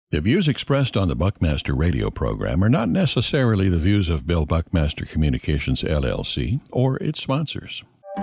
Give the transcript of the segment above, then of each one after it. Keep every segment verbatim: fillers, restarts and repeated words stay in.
The views expressed on the Buckmaster radio program are not necessarily the views of Bill Buckmaster Communications, L L C, or its sponsors.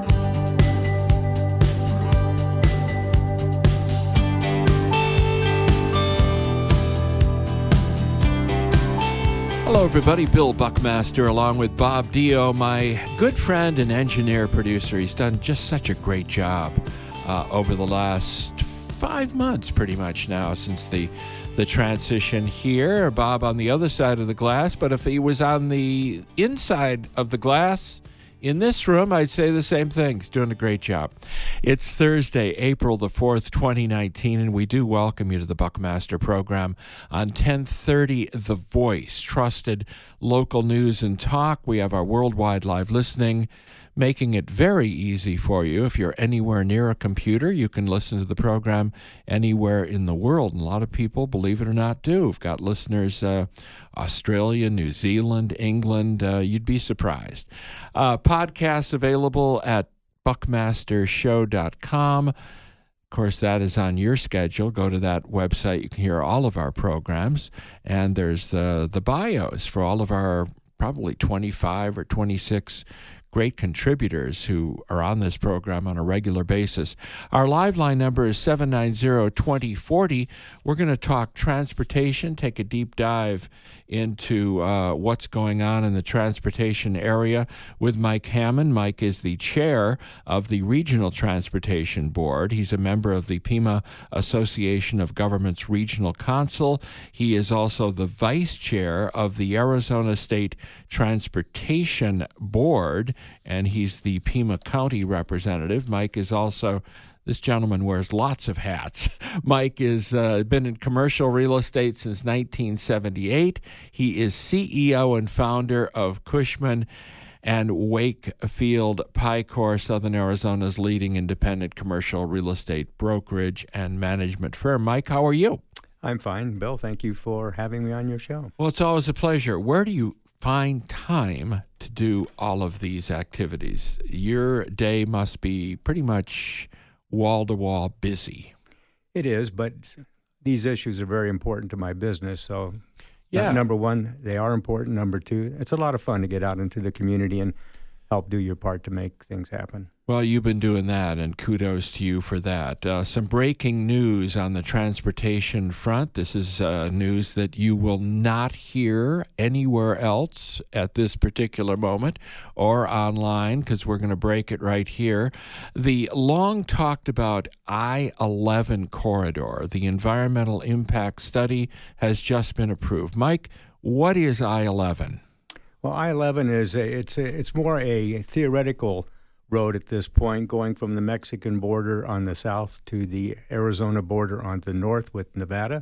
Hello, everybody. Bill Buckmaster, along with Bob Dio, my good friend and engineer producer. He's done just such a great job uh, over the last five months, pretty much now, since the the transition here. Bob on the other side of the glass, but if he was on the inside of the glass in this room, I'd say the same thing. He's doing a great job. It's Thursday, April the fourth, twenty nineteen, and we do welcome you to the Buckmaster program on ten thirty The Voice, trusted local news and talk. We have our worldwide live listening, making it very easy for you. If you're anywhere near a computer, you can listen to the program anywhere in the world. And a lot of people, believe it or not, do. We've got listeners uh, Australia, New Zealand, England. Uh, you'd be surprised. Uh, podcasts available at buckmaster show dot com. Of course, that is on your schedule. Go to that website. You can hear all of our programs. And there's the, the bios for all of our probably twenty-five or twenty-six great contributors who are on this program on a regular basis. Our live line number is seven nine zero, two zero four zero. We're going to talk transportation, take a deep dive into uh, what's going on in the transportation area with Mike Hammond. Mike is the chair of the Regional Transportation Board. He's a member of the Pima Association of Governments Regional Council. He is also the vice chair of the Arizona State Transportation Board, and he's the Pima County representative. Mike is also, this gentleman wears lots of hats. Mike has uh, been in commercial real estate since nineteen seventy-eight. He is C E O and founder of Cushman and Wakefield Picor, Southern Arizona's leading independent commercial real estate brokerage and management firm. Mike, how are you? I'm fine, Bill. Thank you for having me on your show. Well, it's always a pleasure. Where do you find time to do all of these activities? Your day must be pretty much wall-to-wall busy. It is, but these issues are very important to my business. So, yeah. Number one, they are important. Number two, it's a lot of fun to get out into the community and help do your part to make things happen. Well, you've been doing that, and kudos to you for that. Uh, some breaking news on the transportation front. This is uh, news that you will not hear anywhere else at this particular moment or online, because we're going to break it right here. The long-talked-about I eleven corridor, the environmental impact study, has just been approved. Mike, what is I eleven? Well, I eleven is a, it's a, it's more a theoretical road at this point, going from the Mexican border on the south to the Arizona border on the north with Nevada.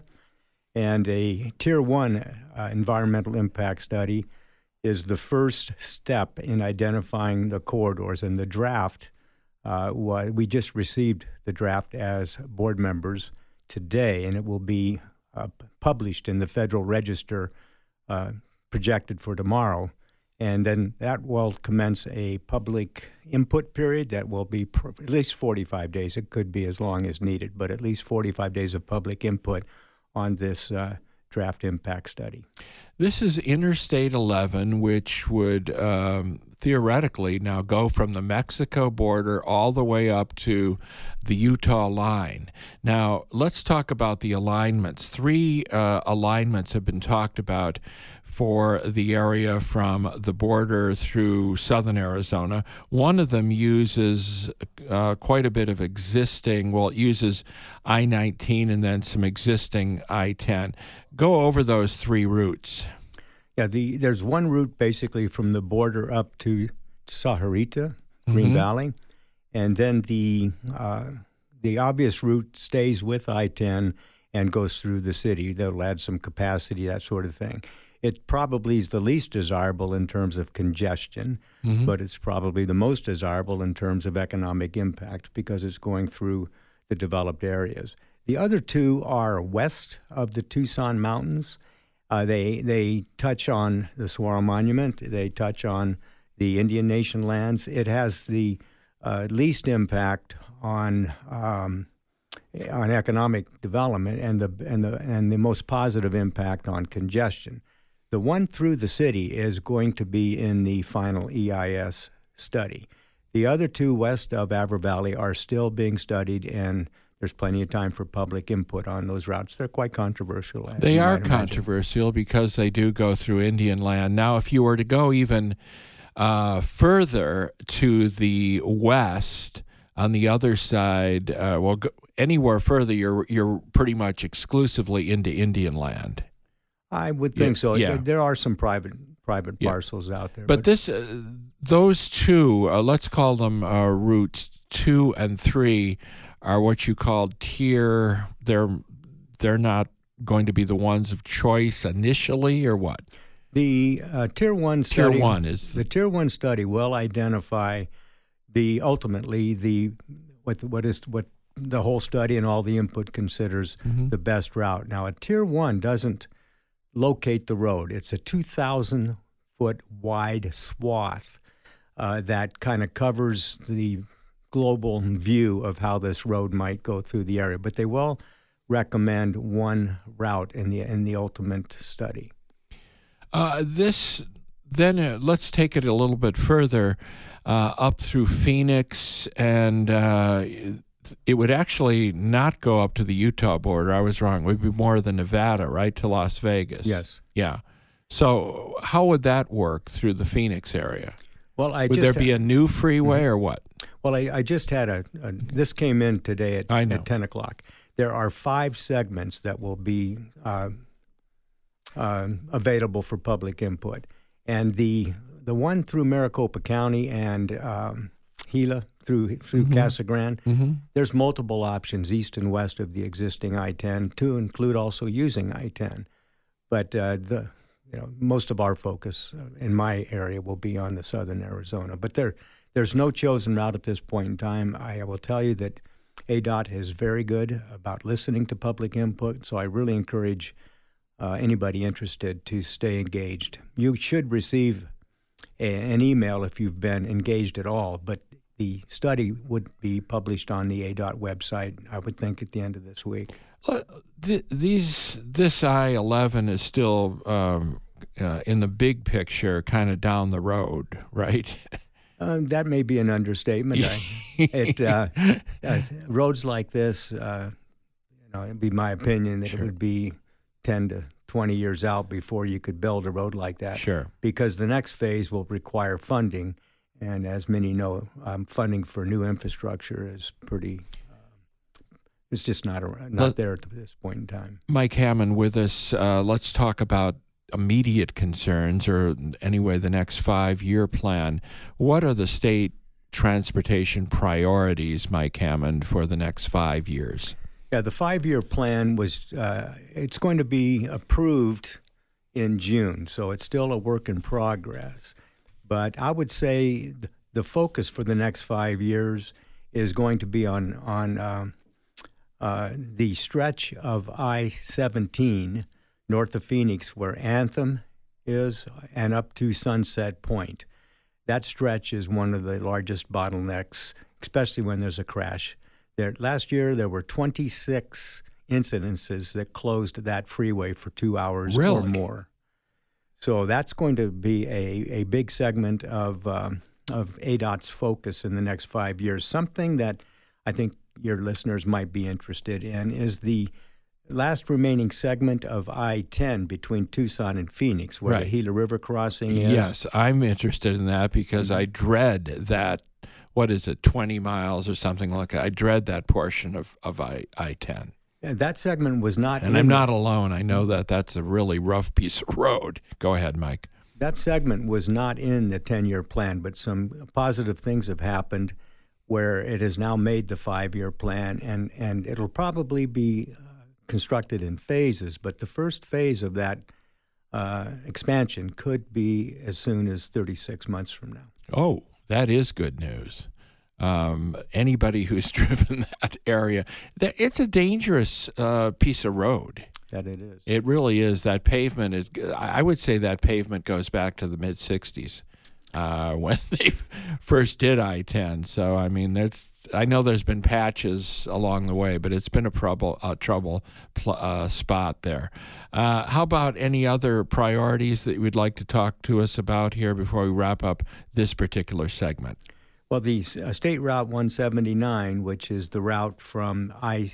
And a Tier one uh, environmental impact study is the first step in identifying the corridors. And the draft, uh, we just received the draft as board members today, and it will be uh, published in the Federal Register uh, projected for tomorrow. And then that will commence a public input period that will be pr- at least forty-five days. It could be as long as needed, but at least forty-five days of public input on this uh, draft impact study. This is Interstate eleven, which would um, theoretically now go from the Mexico border all the way up to the Utah line. Now, let's talk about the alignments. Three uh, alignments have been talked about for the area from the border through southern Arizona. One of them uses uh, quite a bit of existing, well, it uses I nineteen and then some existing I ten. Go over those three routes. Yeah, the there's one route basically from the border up to Sahuarita, Green Mm-hmm. Valley, and then the uh, the obvious route stays with I ten and goes through the city. They'll add some capacity, that sort of thing. It probably is the least desirable in terms of congestion, mm-hmm. but it's probably the most desirable in terms of economic impact because it's going through the developed areas. The other two are west of the Tucson Mountains. Uh, they they touch on the Saguaro Monument. They touch on the Indian Nation lands. It has the uh, least impact on um, on economic development and the and the and the most positive impact on congestion. The one through the city is going to be in the final E I S study. The other two west of Avra Valley are still being studied, and there's plenty of time for public input on those routes. They're quite controversial. They are controversial because they do go through Indian land. Now, if you were to go even uh, further to the west, on the other side, uh, well, go, anywhere further, you're you're pretty much exclusively into Indian land. I would think yeah, so. Yeah. There are some private private yeah. parcels out there. But, but this, uh, those two, uh, let's call them uh, routes two and three, are what you call tier. They're they're not going to be the ones of choice initially, or what? The uh, tier one study. Tier one is the tier one study will identify the ultimately the what what is what the whole study and all the input considers mm-hmm. the best route. Now, a tier one doesn't locate the road. It's a two thousand foot wide swath uh, that kind of covers the global view of how this road might go through the area. But they will recommend one route in the in the ultimate study. Uh, this then uh, let's take it a little bit further uh, up through Phoenix, and uh, it would actually not go up to the Utah border. I was wrong. It would be more the Nevada, right, to Las Vegas. Yes. Yeah. So how would that work through the Phoenix area? Well, I would just there be had, a new freeway mm-hmm. or what? Well, I, I just had a, a. This came in today at, I know. at ten o'clock. There are five segments that will be uh, uh, available for public input, and the the one through Maricopa County and um, Gila through through mm-hmm. Casa Grande. Mm-hmm. There's multiple options east and west of the existing I ten to include also using I ten, but uh, the you know most of our focus in my area will be on the southern Arizona. But there there's no chosen route at this point in time. I will tell you that A D O T is very good about listening to public input, so I really encourage uh, anybody interested to stay engaged. You should receive a, an email if you've been engaged at all, but the study would be published on the A D O T website, I would think, at the end of this week. Uh, th- these This I eleven is still, um, uh, in the big picture, kind of down the road, right? Uh, that may be an understatement. I, it uh, uh, roads like this, uh, you know, it'd be my opinion that sure. it would be ten to twenty years out before you could build a road like that. Sure. Because the next phase will require funding, and as many know, um, funding for new infrastructure is pretty. Uh, it's just not a, not Let, there at this point in time. Mike Hammond with us. Uh, let's talk about immediate concerns, or anyway, the next five-year plan. What are the state transportation priorities, Mike Hammond, for the next five years? Yeah, the five-year plan was, uh, it's going to be approved in June, so it's still a work in progress. But I would say th- the focus for the next five years is going to be on, on um, uh, the stretch of I seventeen north of Phoenix, where Anthem is, and up to Sunset Point. That stretch is one of the largest bottlenecks, especially when there's a crash. There, last year, there were twenty-six incidences that closed that freeway for two hours really? or more. So that's going to be a, a big segment of um, of A D O T's focus in the next five years. Something that I think your listeners might be interested in is the last remaining segment of I ten between Tucson and Phoenix, where right. the Gila River crossing is. Yes, I'm interested in that because mm-hmm. I dread that, what is it, twenty miles or something like that. I dread that portion of, of I, I ten. And that segment was not And I'm not alone. I know that that's a really rough piece of road. Go ahead, Mike. That segment was not in the ten-year plan, but some positive things have happened where it has now made the five-year plan, and, and it'll probably be constructed in phases, but the first phase of that uh, expansion could be as soon as thirty-six months from now. Oh, that is good news. Um, anybody who's driven that area, that, it's a dangerous uh, piece of road. That it is. It really is. That pavement is, I would say that pavement goes back to the mid-sixties uh, when they first did I ten. So, I mean, there's I know there's been patches along the way, but it's been a trouble, uh, trouble pl- uh, spot there. Uh, how about any other priorities that you would like to talk to us about here before we wrap up this particular segment? Well, the uh, State Route one seventy-nine, which is the route from I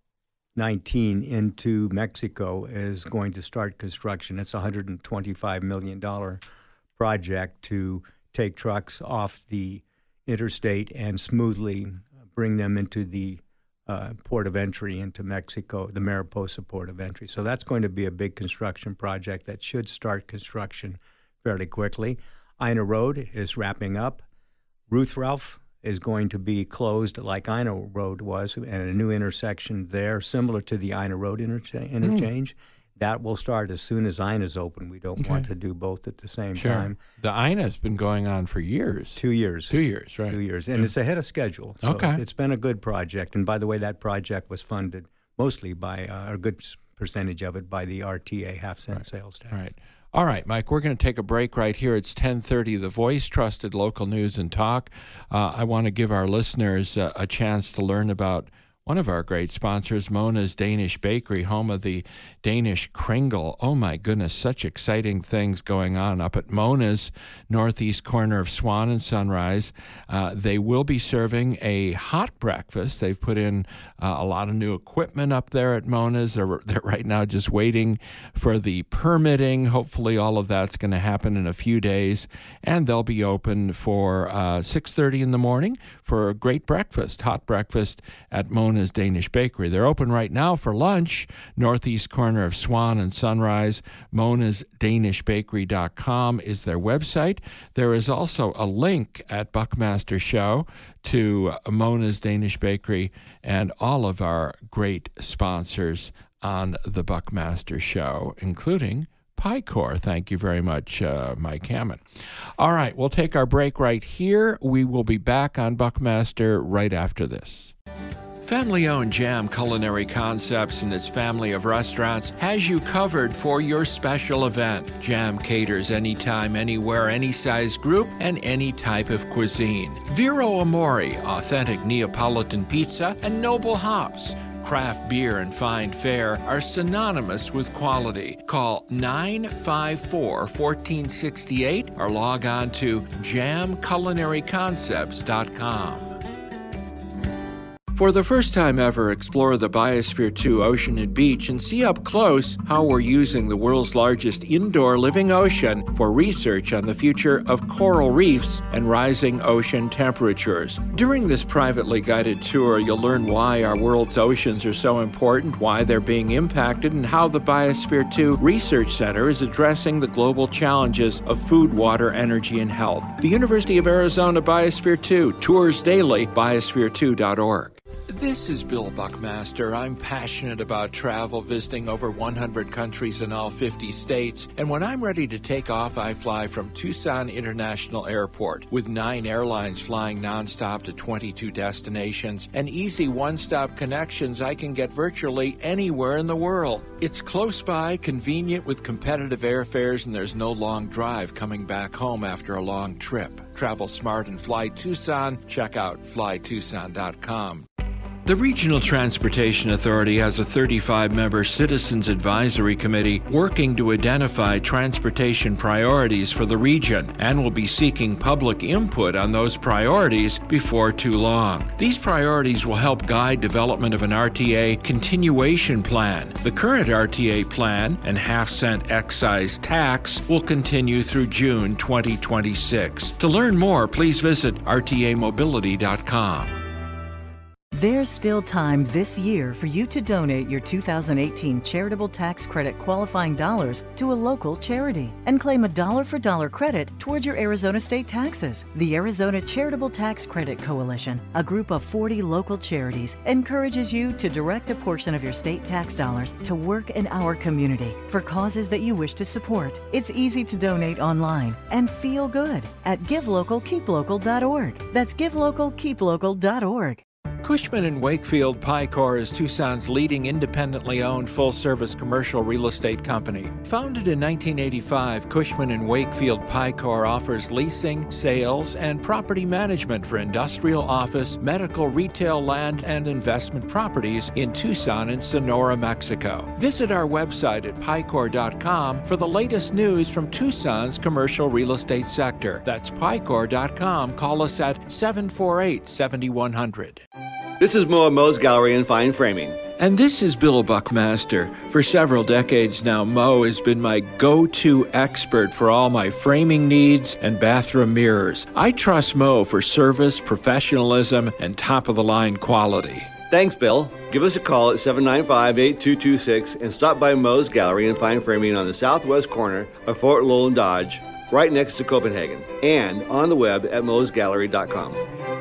nineteen into Mexico, is going to start construction. It's a one hundred twenty-five million dollars project to take trucks off the interstate and smoothly bring them into the uh, port of entry into Mexico, the Mariposa port of entry. So that's going to be a big construction project that should start construction fairly quickly. Ina Road is wrapping up. Ruth Ralph is going to be closed like Ina Road was, and a new intersection there, similar to the Ina Road intercha- interchange. Mm. That will start as soon as Ina's open. We don't okay. want to do both at the same sure. time. The Ina's been going on for years. Two years. Two years, right. Two years. And yeah. it's ahead of schedule. So okay. it's been a good project. And by the way, that project was funded mostly by, uh, a good percentage of it, by the R T A half-cent right. sales tax. Right. All right, Mike, we're going to take a break right here. It's ten thirty, The Voice, trusted local news and talk. Uh, I want to give our listeners uh, a chance to learn about one of our great sponsors, Mona's Danish Bakery, home of the Danish Kringle. Oh, my goodness, such exciting things going on up at Mona's, northeast corner of Swan and Sunrise. Uh, they will be serving a hot breakfast. They've put in uh, a lot of new equipment up there at Mona's. They're, they're right now just waiting for the permitting. Hopefully all of that's going to happen in a few days, and they'll be open for uh, six thirty in the morning for a great breakfast, hot breakfast at Mona's Danish Bakery. They're open right now for lunch, northeast corner of Swan and Sunrise. Monas Danish Bakery dot com is their website. There is also a link at Buckmaster Show to Mona's Danish Bakery and all of our great sponsors on the Buckmaster Show, including Picor. Thank you very much, uh, Mike Hammond. All right, we'll take our break right here. We will be back on Buckmaster right after this. Family-owned Jam Culinary Concepts and its family of restaurants has you covered for your special event. Jam caters anytime, anywhere, any size group, and any type of cuisine. Vero Amore, authentic Neapolitan pizza, and Noble Hops, craft beer and fine fare, are synonymous with quality. Call nine five four, one four six eight or log on to jam culinary concepts dot com. For the first time ever, explore the Biosphere two Ocean and Beach and see up close how we're using the world's largest indoor living ocean for research on the future of coral reefs and rising ocean temperatures. During this privately guided tour, you'll learn why our world's oceans are so important, why they're being impacted, and how the Biosphere two Research Center is addressing the global challenges of food, water, energy, and health. The University of Arizona Biosphere two, tours daily, biosphere two dot org. This is Bill Buckmaster. I'm passionate about travel, visiting over one hundred countries in all fifty states. And when I'm ready to take off, I fly from Tucson International Airport. With nine airlines flying nonstop to twenty-two destinations and easy one-stop connections, I can get virtually anywhere in the world. It's close by, convenient with competitive airfares, and there's no long drive coming back home after a long trip. Travel smart and fly Tucson. Check out fly tucson dot com. The Regional Transportation Authority has a thirty-five member Citizens Advisory Committee working to identify transportation priorities for the region and will be seeking public input on those priorities before too long. These priorities will help guide development of an R T A continuation plan. The current R T A plan and half-cent excise tax will continue through June twenty twenty-six. To learn more, please visit r t a mobility dot com. There's still time this year for you to donate your two thousand eighteen charitable tax credit qualifying dollars to a local charity and claim a dollar-for-dollar credit towards your Arizona state taxes. The Arizona Charitable Tax Credit Coalition, a group of forty local charities, encourages you to direct a portion of your state tax dollars to work in our community for causes that you wish to support. It's easy to donate online and feel good at give local keep local dot org. That's give local keep local dot org. Cushman and Wakefield Picor is Tucson's leading independently owned full-service commercial real estate company. Founded in nineteen eighty-five, Cushman and Wakefield Picor offers leasing, sales, and property management for industrial, office, medical, retail, land, and investment properties in Tucson and Sonora, Mexico. Visit our website at picor dot com for the latest news from Tucson's commercial real estate sector. That's picor dot com. Call us at seven four eight, seven one zero zero. This is Mo at Mo's Gallery and Fine Framing. And this is Bill Buckmaster. For several decades now, Mo has been my go-to expert for all my framing needs and bathroom mirrors. I trust Mo for service, professionalism, and top-of-the-line quality. Thanks, Bill. Give us a call at seven nine five, eight two two six and stop by Mo's Gallery and Fine Framing on the southwest corner of Fort Lowell and Dodge, right next to Copenhagen, and on the web at mos gallery dot com.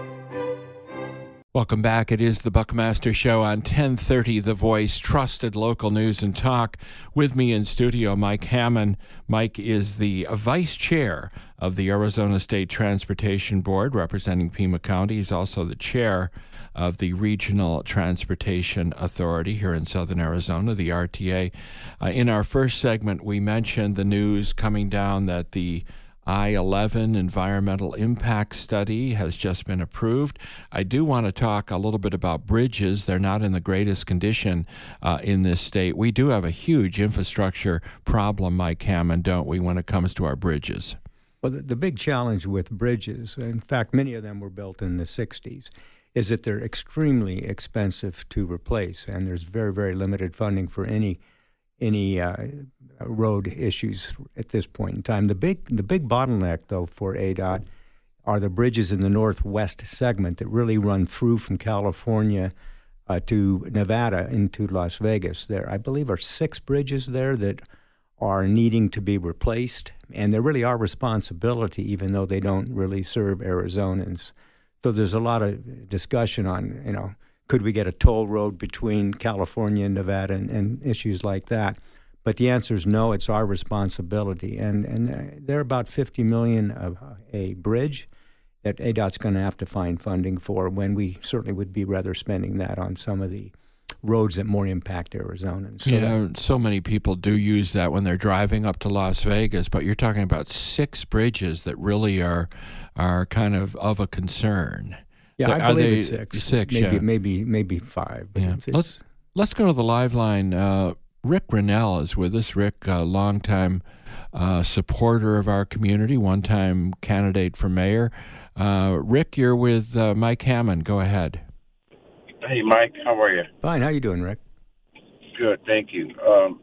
Welcome back. It is the Buckmaster Show on ten thirty The Voice, trusted local news and talk. With me in studio, Mike Hammond. Mike is the vice chair of the Arizona State Transportation Board, representing Pima County. He's also the chair of the Regional Transportation Authority here in southern Arizona, the R T A. Uh, in our first segment, we mentioned the news coming down that the I eleven environmental impact study has just been approved. I do want to talk a little bit about bridges. They're not in the greatest condition uh, in this state. We do have a huge infrastructure problem, Mike Hammond, don't we, when it comes to our bridges? Well, the, the big challenge with bridges, in fact, many of them were built in the sixties, is that they're extremely expensive to replace, and there's very, very limited funding for any any uh, road issues at this point in time. The big the big bottleneck, though, for A D O T are the bridges in the northwest segment that really run through from California uh, to Nevada into Las Vegas. There, I believe, are six bridges there that are needing to be replaced, and they really are responsibility, even though they don't really serve Arizonans. So there's a lot of discussion on, you know, could we get a toll road between California and Nevada and, and issues like that? But the answer is no, it's our responsibility. And and they're about fifty million dollars of a bridge that A D O T's going to have to find funding for, when we certainly would be rather spending that on some of the roads that more impact Arizonans. So yeah, that, so many people do use that when they're driving up to Las Vegas, but you're talking about six bridges that really are are kind of of a concern. Yeah, But I are believe they- it's six. Six, maybe, yeah. maybe, maybe five. But Yeah. it's, it's, Let's let's go to the live line. Uh, Rick Grinnell is with us. Rick, a longtime uh, supporter of our community, one-time candidate for mayor. Uh, Rick, you're with uh, Mike Hammond. Go ahead. Hey, Mike, how are you? fine. How you doing, Rick? Good, thank you. Um,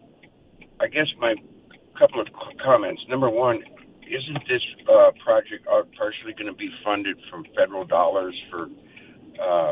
I guess my couple of comments. Number one, isn't this uh, project uh, partially going to be funded from federal dollars for, uh,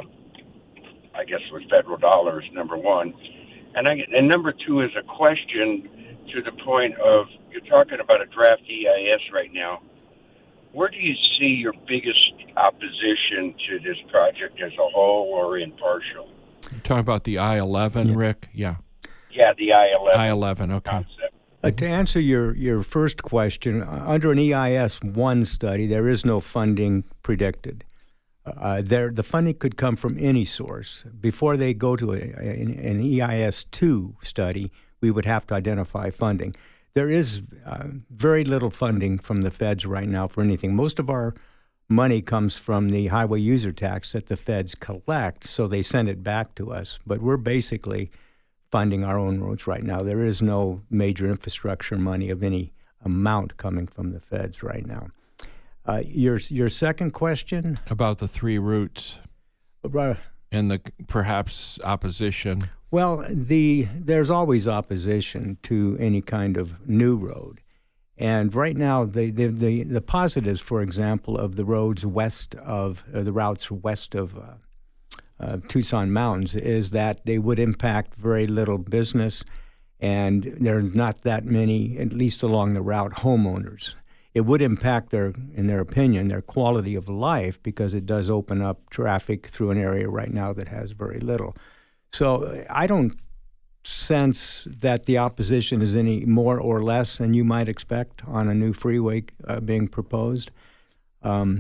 I guess with federal dollars, number one. And, I, and number two is a question to the point of, you're talking about a draft E I S right now. Where do you see your biggest opposition to this project as a whole or in partial? You're talking about the I eleven, Yeah. Rick? Yeah. Yeah, the I eleven. I eleven, okay. Concept. Uh, to answer your, your first question, uh, under an E I S one study, there is no funding predicted. Uh, there, the funding could come from any source. Before they go to a, a, an E I S two study, we would have to identify funding. There is uh, very little funding from the feds right now for anything. Most of our money comes from the highway user tax that the feds collect, so they send it back to us. But we're basically funding our own roads right now. There is no major infrastructure money of any amount coming from the feds right now. Uh, your your second question? About the three routes Uh, and the perhaps opposition. Well, the there's always opposition to any kind of new road. And right now, the the, the, the positives, for example, of the roads west of, uh, the routes west of uh, uh, Tucson Mountains is that they would impact very little business, and there are not that many, at least along the route, homeowners. It would impact their, in their opinion, their quality of life, because it does open up traffic through an area right now that has very little. So I don't sense that the opposition is any more or less than you might expect on a new freeway uh, being proposed. Um,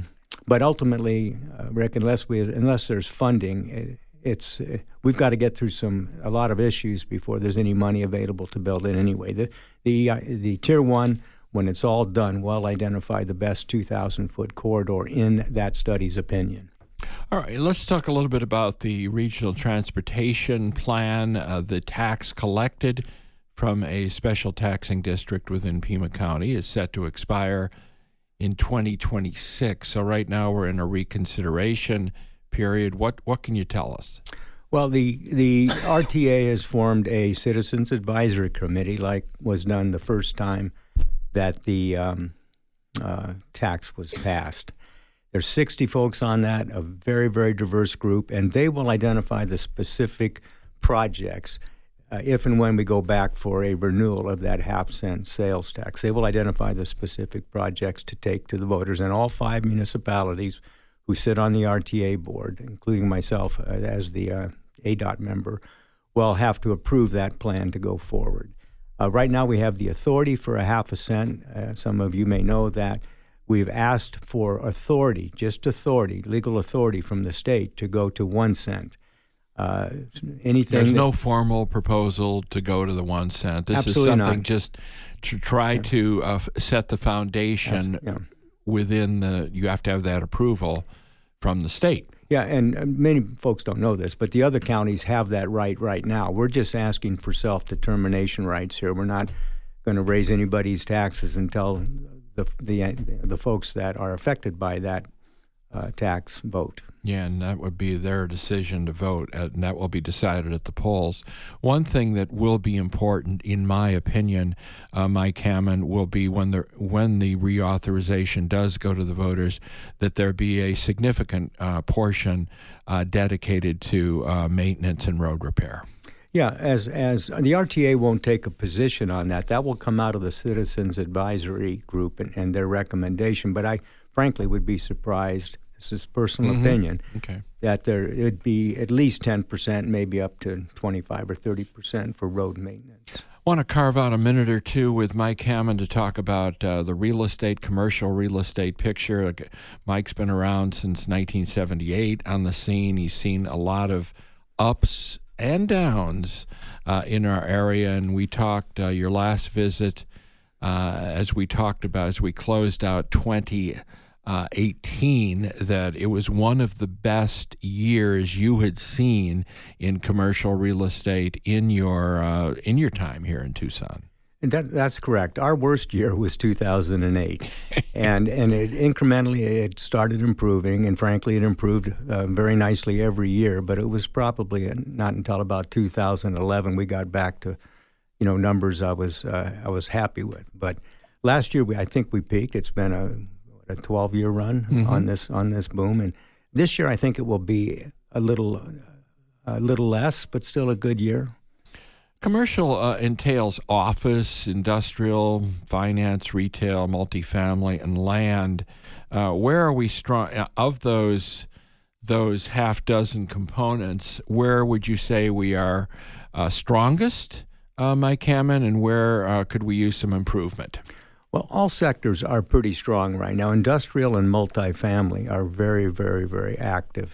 but ultimately, uh, Rick, unless we unless there's funding, it, it's uh, we've got to get through some a lot of issues before there's any money available to build it anyway. The the uh, the tier one, when it's all done, will identify the best two thousand foot corridor in that study's opinion. All right, let's talk a little bit about the regional transportation plan. Uh, the tax collected from a special taxing district within Pima County is set to expire in twenty twenty-six. So right now we're in a reconsideration period. What what can you tell us? Well, the the R T A has formed a citizens advisory committee, like was done the first time that the um, uh, tax was passed. There's sixty folks on that, a very, very diverse group, and they will identify the specific projects uh, if and when we go back for a renewal of that half cent sales tax. They will identify the specific projects to take to the voters, and all five municipalities who sit on the R T A board, including myself uh, as the uh, A D O T member, will have to approve that plan to go forward. Uh, right now we have the authority for a half a cent. Uh, some of you may know that. We've asked for authority, just authority, legal authority from the state to go to one cent. Uh, anything There's that, no formal proposal to go to the one cent. This Absolutely is something not. just to try yeah. to uh, set the foundation yeah. within the, you have to have that approval from the state. Yeah, and uh, many folks don't know this, but the other counties have that right right now. We're just asking for self-determination rights here. We're not going to raise anybody's taxes until the the the folks that are affected by that uh, tax vote. Yeah, and that would be their decision to vote, and that will be decided at the polls. One thing that will be important, in my opinion, uh, Mike Hammond, will be when the when the reauthorization does go to the voters, that there be a significant uh, portion uh, dedicated to uh, maintenance and road repair. Yeah, as as the R T A won't take a position on that. That will come out of the Citizens Advisory Group and, and their recommendation. But I frankly would be surprised, this is personal mm-hmm. opinion, okay. that there it'd be at least ten percent, maybe up to twenty-five or thirty percent for road maintenance. I want to carve out a minute or two with Mike Hammond to talk about uh, the real estate, commercial real estate picture. Mike's been around since nineteen seventy-eight on the scene. He's seen a lot of ups and downs uh, in our area, and we talked uh, your last visit uh, as we talked about as we closed out twenty eighteen, that it was one of the best years you had seen in commercial real estate in your uh, in your time here in Tucson. And that, that's correct. Our worst year was two thousand eight, and and it incrementally it started improving, and frankly, it improved uh, very nicely every year. But it was probably not until about two thousand eleven we got back to, you know, numbers I was uh, I was happy with. But last year, we I think we peaked. It's been a a twelve year run mm-hmm. on this on this boom, and this year I think it will be a little a little less, but still a good year. Commercial uh, entails office, industrial, finance, retail, multifamily, and land. Uh, where are we strong of those those half dozen components? Where would you say we are uh, strongest, uh, Mike Hammond, and where uh, could we use some improvement? Well, all sectors are pretty strong right now. Industrial and multifamily are very, very, very active.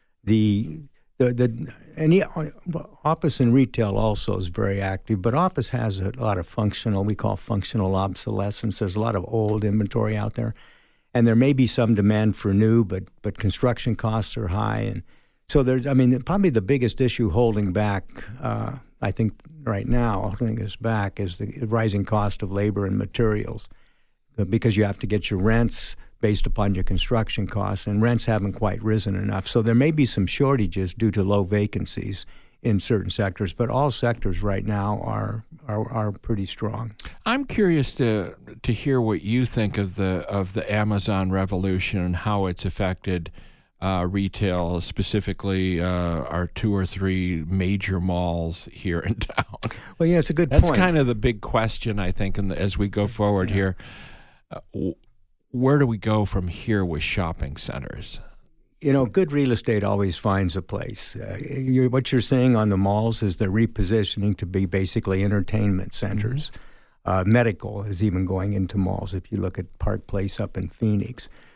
The The, the and the office and retail also is very active, but office has a lot of functional, we call functional obsolescence. There's a lot of old inventory out there, and there may be some demand for new, but but construction costs are high, and so there's. I mean, probably the biggest issue holding back, uh, I think, right now, holding us back is the rising cost of labor and materials, because you have to get your rents based upon your construction costs, and rents haven't quite risen enough. So there may be some shortages due to low vacancies in certain sectors, but all sectors right now are are, are pretty strong. I'm curious to to hear what you think of the of the Amazon revolution and how it's affected uh, retail, specifically uh, our two or three major malls here in town. Well, yeah, it's a good That's point. That's kind of the big question, I think, in the, as we go forward yeah. here. Uh, Where do we go from here with shopping centers? You know, good real estate always finds a place. Uh, you're, what you're seeing on the malls is they're repositioning to be basically entertainment centers. Mm-hmm. Uh, medical is even going into malls, if you look at Park Place up in Phoenix.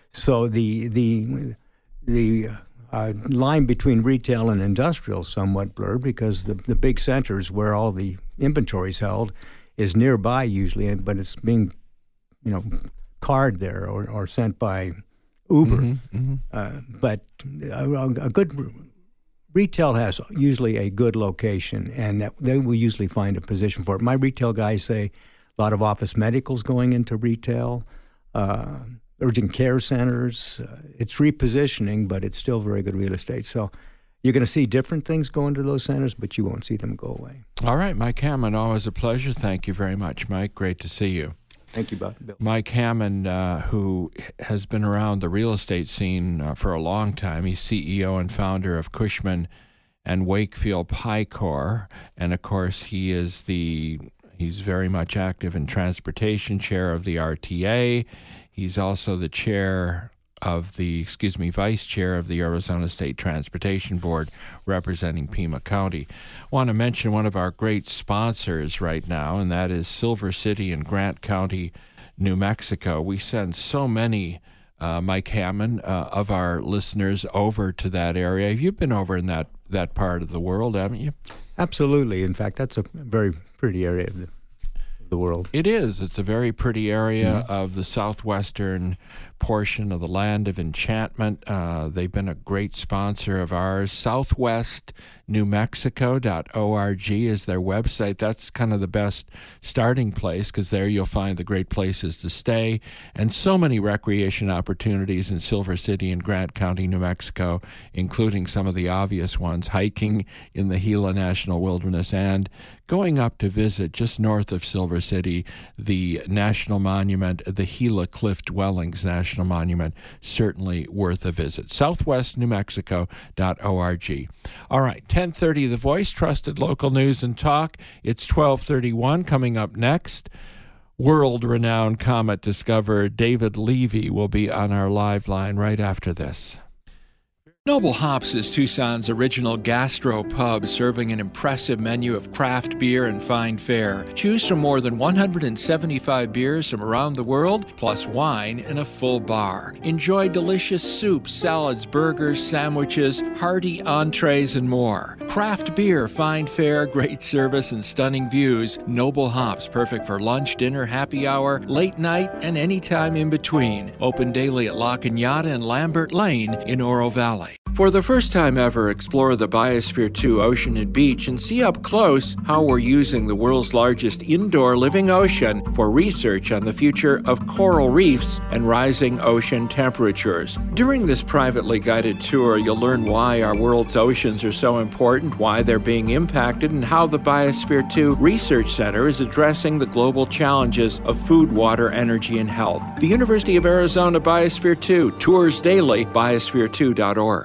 so the the the uh, line between retail and industrial is somewhat blurred because the the big centers where all the inventory is held is nearby usually, but it's being, you know, carded there or, or sent by Uber. Mm-hmm, mm-hmm. Uh, but a, a good retail has usually a good location, and that they will usually find a position for it. My retail guys say a lot of office medicals going into retail, uh, urgent care centers. Uh, it's repositioning, but it's still very good real estate. So you're going to see different things go into those centers, but you won't see them go away. All right, Mike Hammond, always a pleasure. Thank you very much, Mike. Great to see you. Thank you, Bob. Bill. Mike Hammond, uh, who has been around the real estate scene uh, for a long time. He's C E O and founder of Cushman and Wakefield Picor, and of course, he is the he's very much active in transportation, chair of the R T A. He's also the chair of the, excuse me, vice chair of the Arizona State Transportation Board, representing Pima County. I want to mention one of our great sponsors right now, and that is Silver City in Grant County, New Mexico. We send so many, uh, Mike Hammond, uh, of our listeners over to that area. You've been over in that, that part of the world, haven't you? Absolutely. In fact, that's a very pretty area of the the world. It is. It's a very pretty area mm-hmm. of the southwestern portion of the Land of Enchantment. Uh, they've been a great sponsor of ours. southwest new mexico dot org is their website. That's kind of the best starting place because there you'll find the great places to stay and so many recreation opportunities in Silver City and Grant County, New Mexico, including some of the obvious ones, hiking in the Gila National Wilderness and going up to visit just north of Silver City, the National Monument, the Gila Cliff Dwellings National Monument, certainly worth a visit. southwest new mexico dot org. All right, ten thirty, The Voice, trusted local news and talk. It's twelve thirty-one. Coming up next, world-renowned comet discoverer David Levy will be on our live line right after this. Noble Hops is Tucson's original gastro pub, serving an impressive menu of craft beer and fine fare. Choose from more than one hundred seventy-five beers from around the world, plus wine in a full bar. Enjoy delicious soups, salads, burgers, sandwiches, hearty entrees, and more. Craft beer, fine fare, great service, and stunning views. Noble Hops, perfect for lunch, dinner, happy hour, late night, and any time in between. Open daily at La Cañada and Lambert Lane in Oro Valley. For the first time ever, explore the Biosphere two Ocean and Beach and see up close how we're using the world's largest indoor living ocean for research on the future of coral reefs and rising ocean temperatures. During this privately guided tour, you'll learn why our world's oceans are so important, why they're being impacted, and how the Biosphere two Research Center is addressing the global challenges of food, water, energy, and health. The University of Arizona Biosphere two, tours daily, biosphere two dot org.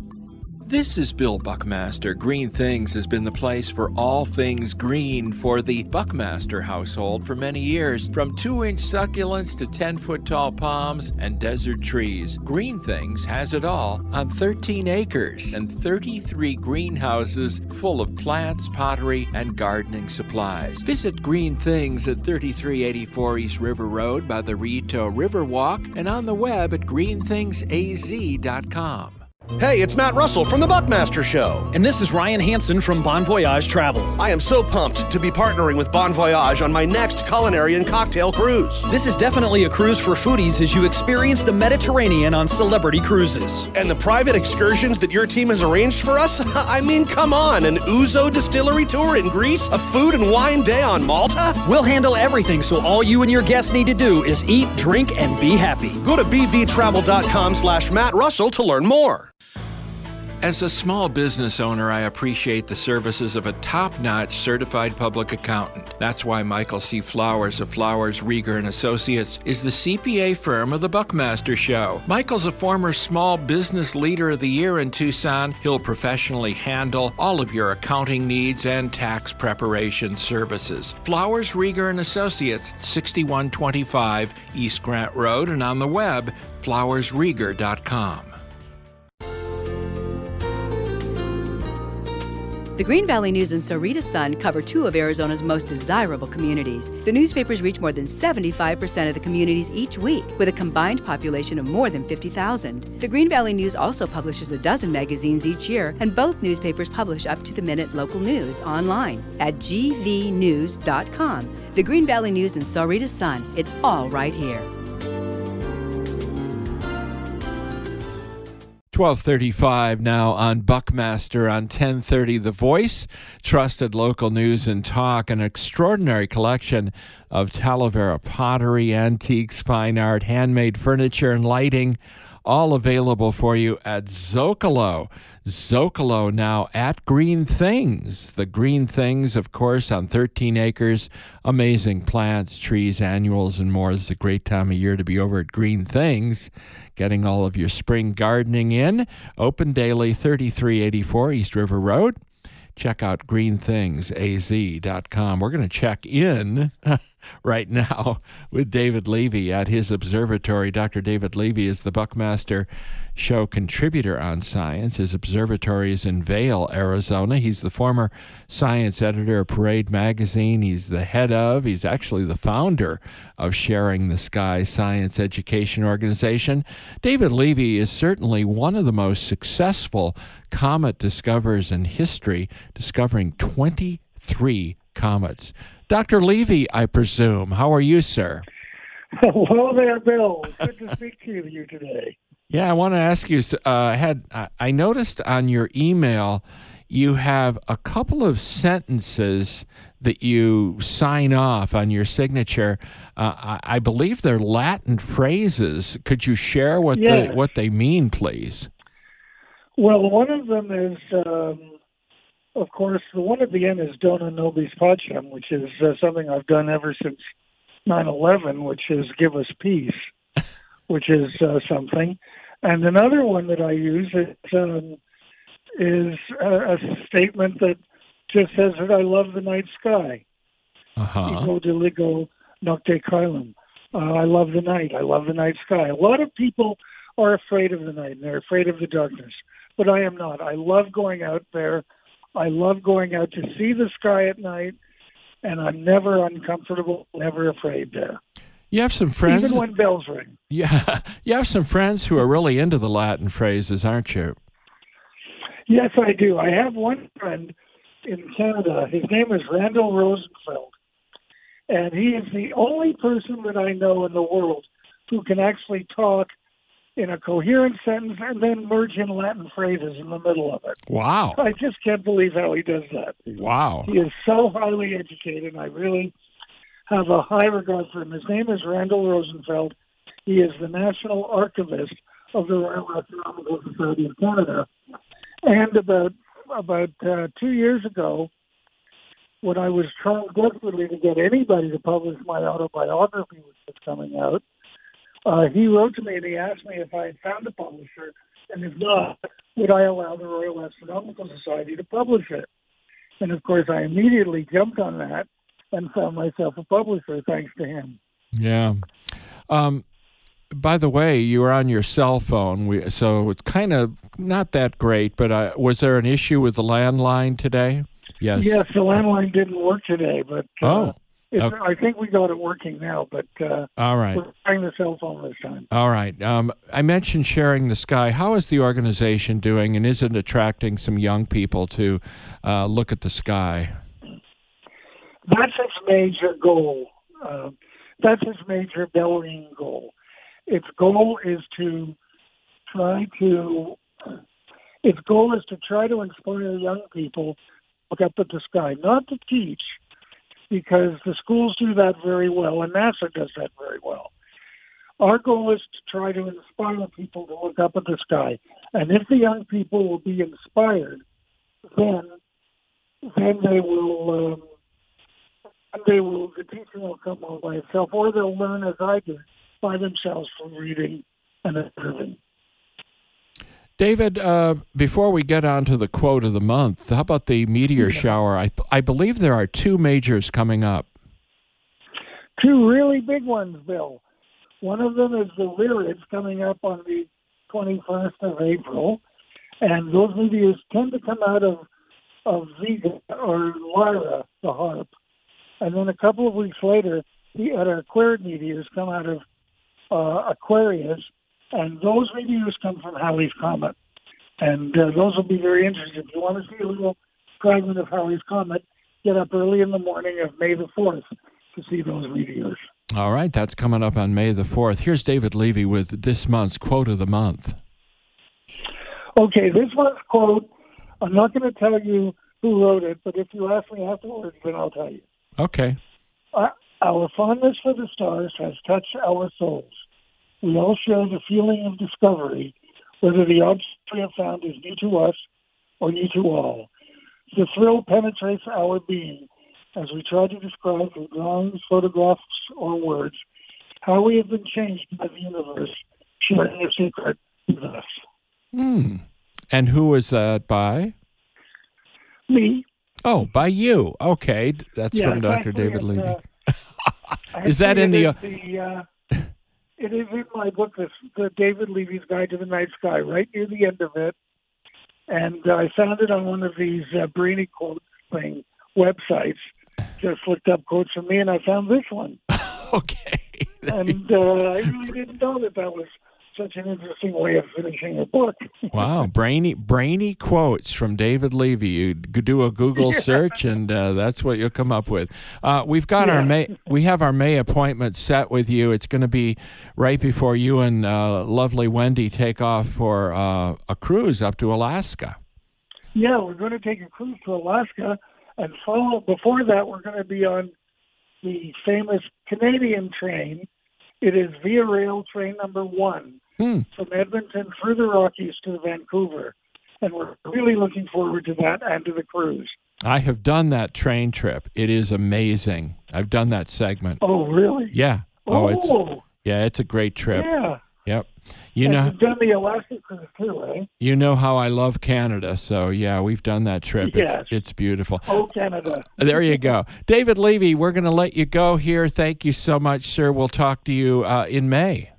This is Bill Buckmaster. Green Things has been the place for all things green for the Buckmaster household for many years. From two-inch succulents to ten-foot-tall palms and desert trees, Green Things has it all on thirteen acres and thirty-three greenhouses full of plants, pottery, and gardening supplies. Visit Green Things at thirty-three eighty-four East River Road by the Rito Riverwalk and on the web at green things a z dot com. Hey, it's Matt Russell from The Buckmaster Show. And this is Ryan Hansen from Bon Voyage Travel. I am so pumped to be partnering with Bon Voyage on my next culinary and cocktail cruise. This is definitely a cruise for foodies as you experience the Mediterranean on Celebrity Cruises. And the private excursions that your team has arranged for us? I mean, come on, an Ouzo distillery tour in Greece? A food and wine day on Malta? We'll handle everything, so all you and your guests need to do is eat, drink, and be happy. Go to b v travel dot com slash Matt Russell to learn more. As a small business owner, I appreciate the services of a top-notch certified public accountant. That's why Michael C. Flowers of Flowers, Rieger and Associates is the C P A firm of The Buckmaster Show. Michael's a former Small Business Leader of the Year in Tucson. He'll professionally handle all of your accounting needs and tax preparation services. Flowers, Rieger and Associates, sixty-one twenty-five East Grant Road, and on the web, flowers rieger dot com. The Green Valley News and Sarita Sun cover two of Arizona's most desirable communities. The newspapers reach more than seventy-five percent of the communities each week, with a combined population of more than fifty thousand. The Green Valley News also publishes a dozen magazines each year, and both newspapers publish up-to-the-minute local news online at g v news dot com. The Green Valley News and Sarita Sun. It's all right here. twelve thirty-five now on Buckmaster on ten thirty The Voice, trusted local news and talk, an extraordinary collection of Talavera pottery, antiques, fine art, handmade furniture, and lighting, all available for you at Zocalo. Zocalo now at Green Things. The Green Things, of course, on thirteen acres. Amazing plants, trees, annuals, and more. This is a great time of year to be over at Green Things, getting all of your spring gardening in. Open daily, thirty-three eighty-four East River Road. Check out green things a z dot com. We're going to check in right now with David Levy at his observatory. Doctor David Levy is the Buckmaster Show contributor on science. His observatory is in Vail, Arizona. He's the former science editor of Parade Magazine. He's the head of, he's actually the founder of Sharing the Sky Science Education Organization. David Levy is certainly one of the most successful comet discoverers in history, discovering twenty-three comets. Doctor Levy, I presume. How are you, sir? Hello there, Bill. Good to speak to you today. Yeah, I want to ask you, uh, I had I noticed on your email you have a couple of sentences that you sign off on your signature. Uh, I, I believe they're Latin phrases. Could you share what, yes. the, what they mean, please? Well, one of them is, um, of course, the one at the end is Dona Nobis Pacem, which is uh, something I've done ever since nine eleven, which is give us peace, which is uh, something. And another one that I use is, um, is a, a statement that just says that I love the night sky. Uh-huh. Ego diligo nocte caelum. Uh, I love the night. I love the night sky. A lot of people are afraid of the night, and they're afraid of the darkness. But I am not. I love going out there. I love going out to see the sky at night, and I'm never uncomfortable, never afraid there. You have some friends... Even when bells ring. Yeah, you have some friends who are really into the Latin phrases, aren't you? Yes, I do. I have one friend in Canada. His name is Randall Rosenfeld, and he is the only person that I know in the world who can actually talk in a coherent sentence and then merge in Latin phrases in the middle of it. Wow. I just can't believe how he does that. Wow. He is so highly educated, and I really have a high regard for him. His name is Randall Rosenfeld. He is the National Archivist of the Royal Astronomical Society of Canada. And about about uh, two years ago, when I was trying desperately to get anybody to publish my autobiography, which was coming out, uh, he wrote to me and he asked me if I had found a publisher, and if not, would I allow the Royal Astronomical Society to publish it? And of course, I immediately jumped on that and found myself a publisher thanks to him. Yeah. Um, by the way, you were on your cell phone, we, so it's kind of not that great, but uh, was there an issue with the landline today? Yes. Yes, the landline didn't work today, but uh, oh, it's, okay. I think we got it working now, but uh, all right. we're trying the cell phone this time. All right. Um, I mentioned Sharing the Sky. How is the organization doing, and is it attracting some young people to uh, look at the sky? That's its major goal. Uh, that's its major bell-ringing goal. Its goal is to try to. Its goal is to try to inspire young people to look up at the sky, not to teach, because the schools do that very well, and NASA does that very well. Our goal is to try to inspire people to look up at the sky, and if the young people will be inspired, then then they will. Um, They will, the teaching will come all by itself, or they'll learn as I did by themselves from reading and observing. David, uh, before we get on to the quote of the month, how about the meteor yeah. shower? I I believe there are two majors coming up. Two really big ones, Bill. One of them is the Lyrids coming up on the twenty-first of April, and those meteors tend to come out of of Vega or Lyra, the harp. And then a couple of weeks later, he had Aquariid meteors come out of uh, Aquarius, and those meteors come from Halley's Comet. And uh, those will be very interesting. If you want to see a little fragment of Halley's Comet, get up early in the morning of May the fourth to see those meteors. All right, that's coming up on May the fourth. Here's David Levy with this month's quote of the month. Okay, this month's quote, I'm not going to tell you who wrote it, but if you ask me afterwards, then I'll tell you. Okay. Uh, our fondness for the stars has touched our souls. We all share the feeling of discovery, whether the object we have found is new to us or new to all. The thrill penetrates our being as we try to describe through drawings, photographs, or words how we have been changed by the universe, sharing a secret with us. Hmm. And who was that by? Me. Oh, by you. Okay. That's yeah, from Doctor David Levy. Uh, is that in the... Uh, the uh, it is in my book, the, the David Levy's Guide to the Night Sky, right near the end of it. And uh, I found it on one of these uh, Brainy quote thing websites. Just looked up quotes from me, and I found this one. Okay. And uh, I really didn't know that that was such an interesting way of finishing a book. Wow, brainy, brainy quotes from David Levy. You do a Google yeah. search, and uh, that's what you'll come up with. Uh, we've got yeah. our May, we have our May appointment set with you. It's going to be right before you and uh, lovely Wendy take off for uh, a cruise up to Alaska. Yeah, we're going to take a cruise to Alaska, and follow. Before that, we're going to be on the famous Canadian train. It is Via Rail train number one. Hmm. From Edmonton through the Rockies to Vancouver. And we're really looking forward to that and to the cruise. I have done that train trip. It is amazing. I've done that segment. Oh, really? Yeah. Oh, oh. it's yeah, it's a great trip. Yeah. Yep. You and know, you've done the Alaska cruise too, eh? You know how I love Canada, so yeah, we've done that trip. Yes. It's, it's beautiful. Oh, Canada. There you go. David Levy, we're going to let you go here. Thank you so much, sir. We'll talk to you uh, in May.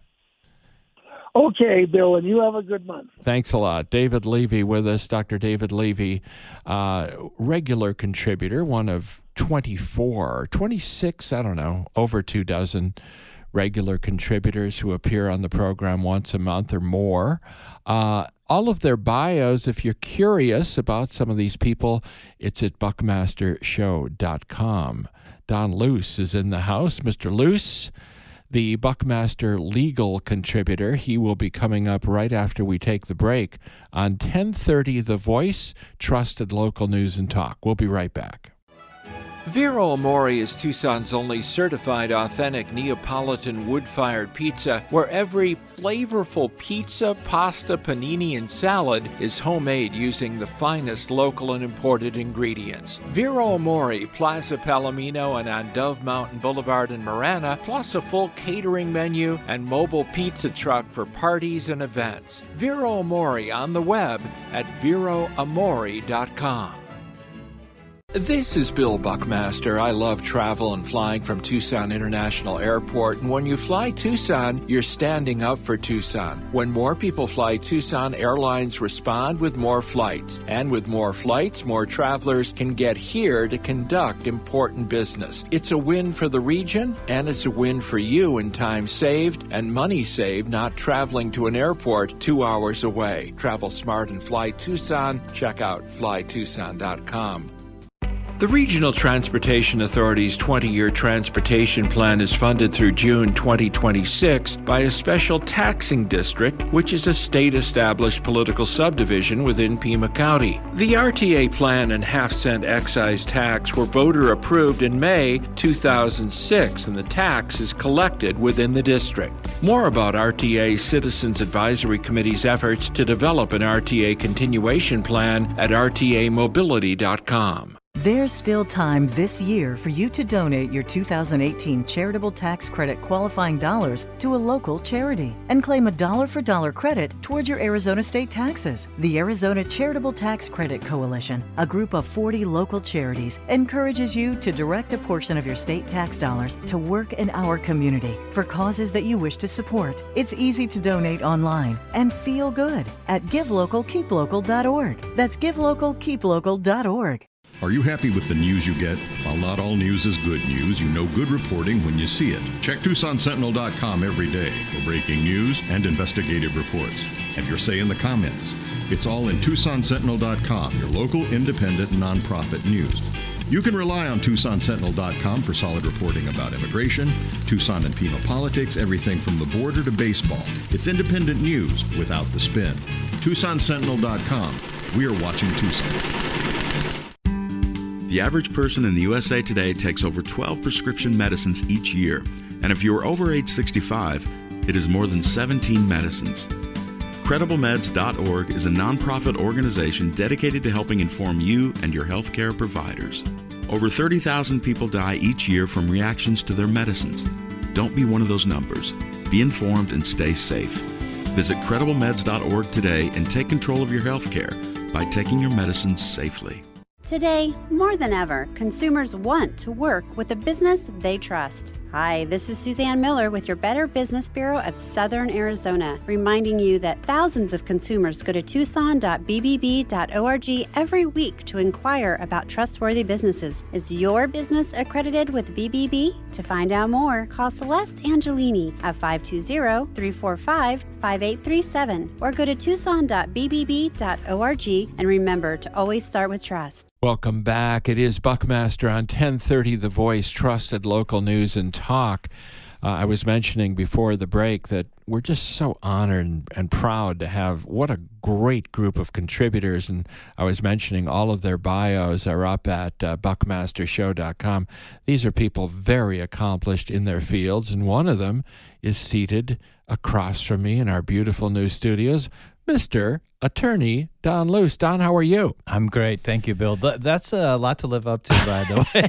Okay, Bill, and you have a good month. Thanks a lot. David Levy with us, Doctor David Levy, uh, regular contributor, one of twenty-four, twenty-six, I don't know, over two dozen regular contributors who appear on the program once a month or more. Uh, all of their bios, if you're curious about some of these people, it's at buckmaster show dot com. Don Luce is in the house. Mister Luce, the Buckmaster legal contributor, he will be coming up right after we take the break on ten thirty The Voice, trusted local news and talk. We'll be right back. Vero Amore is Tucson's only certified authentic Neapolitan wood-fired pizza, where every flavorful pizza, pasta, panini, and salad is homemade using the finest local and imported ingredients. Vero Amore, Plaza Palomino, and on Dove Mountain Boulevard in Marana, plus a full catering menu and mobile pizza truck for parties and events. Vero Amore on the web at vero amore dot com. This is Bill Buckmaster. I love travel and flying from Tucson International Airport. And when you fly Tucson, you're standing up for Tucson. When more people fly Tucson, airlines respond with more flights. And with more flights, more travelers can get here to conduct important business. It's a win for the region, and it's a win for you in time saved and money saved not traveling to an airport two hours away. Travel smart and fly Tucson. Check out fly tucson dot com. The Regional Transportation Authority's twenty-year transportation plan is funded through June twenty twenty-six by a special taxing district, which is a state-established political subdivision within Pima County. The R T A plan and half-cent excise tax were voter-approved in May two thousand six, and the tax is collected within the district. More about R T A Citizens Advisory Committee's efforts to develop an R T A continuation plan at r t a mobility dot com. There's still time this year for you to donate your two thousand eighteen charitable tax credit qualifying dollars to a local charity and claim a dollar for dollar credit towards your Arizona state taxes. The Arizona Charitable Tax Credit Coalition, a group of forty local charities, encourages you to direct a portion of your state tax dollars to work in our community for causes that you wish to support. It's easy to donate online and feel good at give local keep local dot org. That's give local keep local dot org. Are you happy with the news you get? While not all news is good news, you know good reporting when you see it. Check Tucson Sentinel dot com every day for breaking news and investigative reports. Have your say in the comments. It's all in Tucson Sentinel dot com, your local independent nonprofit news. You can rely on Tucson Sentinel dot com for solid reporting about immigration, Tucson and Pima politics, everything from the border to baseball. It's independent news without the spin. Tucson Sentinel dot com. We're watching Tucson. The average person in the U S A today takes over twelve prescription medicines each year. And if you are over age sixty-five, it is more than seventeen medicines. Credible Meds dot org is a nonprofit organization dedicated to helping inform you and your healthcare providers. Over thirty thousand people die each year from reactions to their medicines. Don't be one of those numbers. Be informed and stay safe. Visit Credible Meds dot org today and take control of your healthcare by taking your medicines safely. Today, more than ever, consumers want to work with a business they trust. Hi, this is Suzanne Miller with your Better Business Bureau of Southern Arizona, reminding you that thousands of consumers go to Tucson dot b b b dot org every week to inquire about trustworthy businesses. Is your business accredited with B B B? To find out more, call Celeste Angelini at five two zero, three four five, five eight three seven or go to Tucson dot b b b dot org, and remember to always start with trust. Welcome back. It is Buckmaster on ten thirty The Voice, trusted local news and talk. Uh, I was mentioning before the break that we're just so honored and, and proud to have what a great group of contributors. And I was mentioning all of their bios are up at uh, buckmaster show dot com. These are people very accomplished in their fields, and one of them is seated across from me in our beautiful new studios, Mister Attorney Don Luce. Don, how are you? I'm great. Thank you, Bill. Th- that's a lot to live up to, by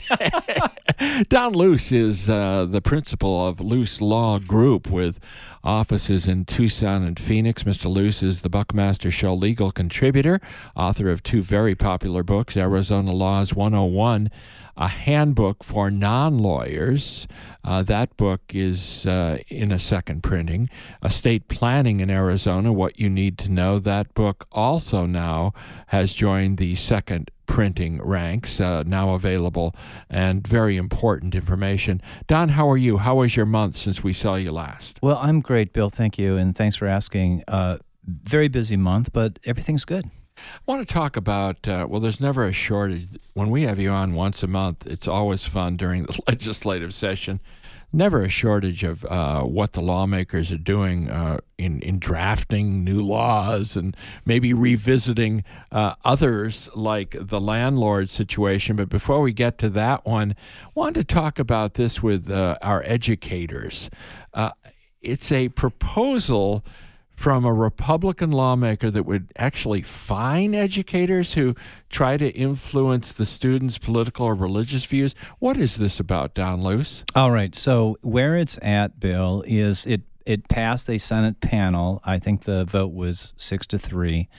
the way. Don Luce is uh, the principal of Luce Law Group with offices in Tucson and Phoenix. Mister Luce is the Buckmaster Show legal contributor, author of two very popular books, Arizona Laws one oh one, a handbook for non-lawyers. Uh, that book is uh, in a second printing. Estate Planning in Arizona, What You Need to Know. That book also now has joined the second printing ranks, uh, now available, and very important information. Don, how are you? How was your month since we saw you last? Well, I'm great, Bill. Thank you, and thanks for asking. Uh, very busy month, but everything's good. I want to talk about, uh, well, there's never a shortage. When we have you on once a month, it's always fun during the legislative session. Never a shortage of uh, what the lawmakers are doing uh, in, in drafting new laws and maybe revisiting uh, others like the landlord situation. But before we get to that one, I wanted to talk about this with uh, our educators. Uh, it's a proposal from a Republican lawmaker that would actually fine educators who try to influence the students' political or religious views. What is this about, Don Luce? All right. So where it's at, Bill, is it, it passed a Senate panel. I think the vote was six to three.